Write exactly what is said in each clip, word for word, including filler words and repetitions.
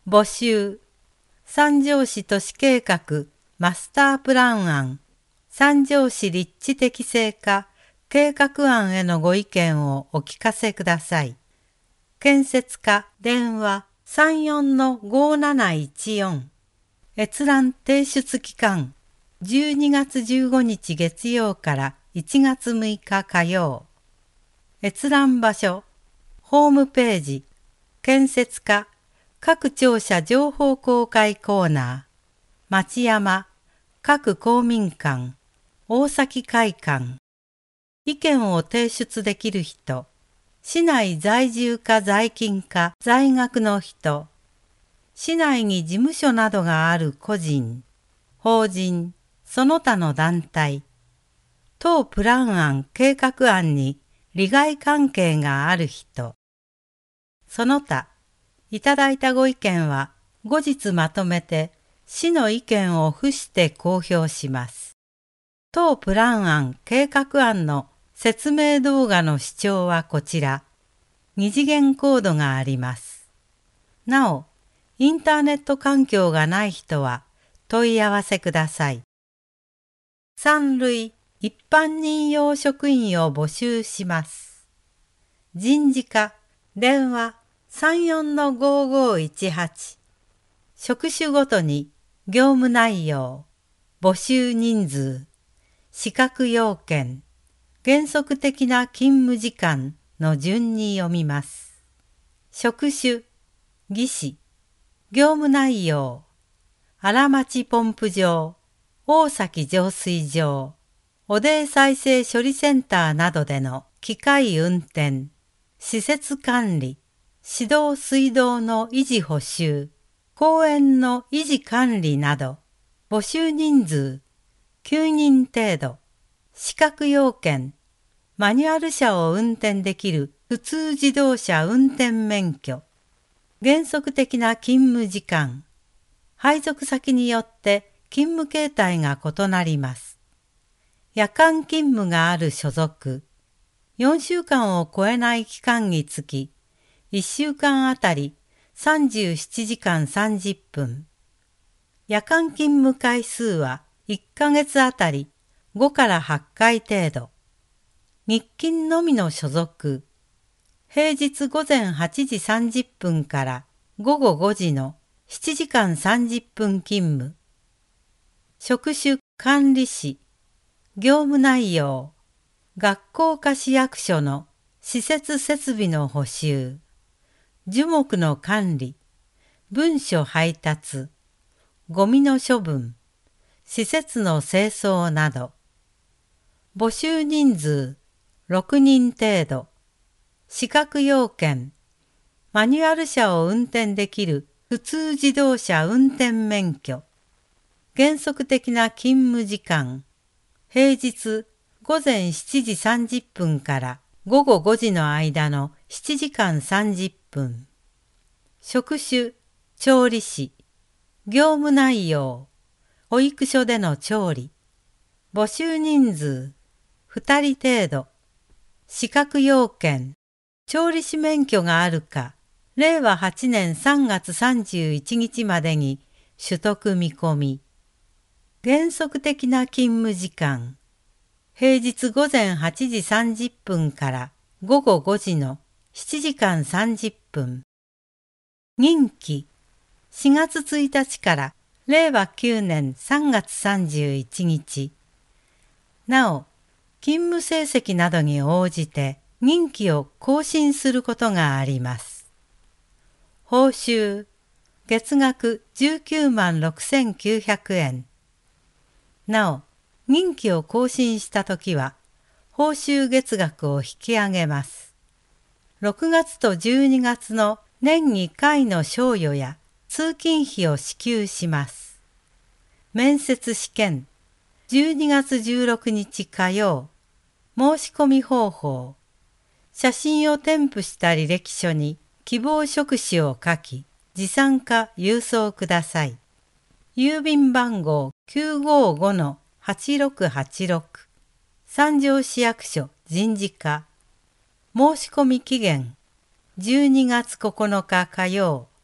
募集。三条市都市計画マスタープラン案、三条市立地適正化計画案へのご意見をお聞かせください。建設課電話 さんよんのごなないちよん。閲覧提出期間じゅうにがつじゅうごにち月曜からいちがつむいか火曜。閲覧場所、ホームページ、建設課、各庁舎情報公開コーナー、町山、各公民館、大崎会館。意見を提出できる人、市内在住か在勤か在学の人、市内に事務所などがある個人、法人、その他の団体、当プラン案計画案に利害関係がある人、その他、いただいたご意見は後日まとめて市の意見を付して公表します。当プラン案計画案の説明動画の視聴はこちら。二次元コードがあります。なお、インターネット環境がない人は問い合わせください。三類一般任用職員を募集します。人事課電話 さんよんのごごいちはち。職種ごとに業務内容、募集人数、資格要件、原則的な勤務時間の順に読みます。職種、技師、業務内容、荒町ポンプ場、大崎浄水場、汚泥再生処理センターなどでの機械運転、施設管理、指導水道の維持補修、公園の維持管理など、募集人数、きゅうにん程度、資格要件、マニュアル車を運転できる普通自動車運転免許、原則的な勤務時間、配属先によって勤務形態が異なります。夜間勤務がある所属、よんしゅうかんを超えない期間につき、いっしゅうかんあたりさんじゅうななじかんさんじゅっぷん。夜間勤務回数はいっかげつあたりごからはちかい程度。日勤のみの所属。平日午前はちじさんじゅっぷんからごごごじのしちじかんさんじゅっぷん勤務。職種管理士。業務内容。学校か市役所の施設設備の補修。樹木の管理。文書配達。ゴミの処分。施設の清掃など。募集人数ろくにん程度。資格要件。マニュアル車を運転できる普通自動車運転免許。原則的な勤務時間。平日午前しちじさんじゅっぷんからごごごじの間のしちじかんさんじゅっぷん。職種、調理師。業務内容。保育所での調理。募集人数、ふたり程度。資格要件。調理師免許があるか、れいわはちねんさんがつさんじゅういちにちまでに取得見込み。原則的な勤務時間。平日午前はちじさんじゅっぷんからごごごじのしちじかんさんじゅっぷん。任期。しがつついたちかられいわきゅうねんさんがつさんじゅういちにち。なお、勤務成績などに応じて任期を更新することがあります。報酬。月額じゅうきゅうまんろくせんきゅうひゃくえん。なお、任期を更新したときは、報酬月額を引き上げます。ろくがつとじゅうにがつの年にかいの賞与や通勤費を支給します。面接試験。じゅうにがつじゅうろくにち火曜。申し込み方法。写真を添付した履歴書に希望職種を書き、持参か郵送ください。郵便番号 きゅうごごのはちろくはちろく。三条市役所人事課。申し込み期限じゅうにがつここのか火曜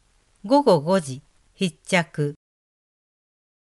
午後ごじ、必着。